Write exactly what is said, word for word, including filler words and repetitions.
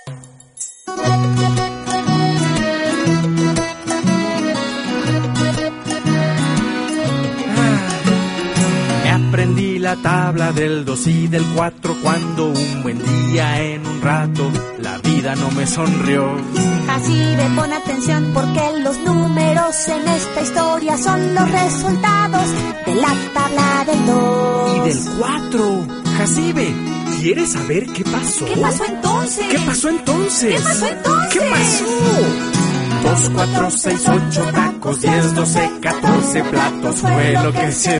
Aprendí la tabla del dos y del cuatro cuando un buen día en un rato la vida no me sonrió. Jacibe, pon atención porque los números en esta historia son los resultados de la tabla del dos. Y del cuatro. Jacibe, ¿quieres saber qué pasó? ¿Qué pasó entonces? ¿Qué pasó entonces? ¿Qué pasó entonces? ¿Qué pasó? Dos, cuatro, seis, ocho tacos, diez, doce, catorce platos fue lo que se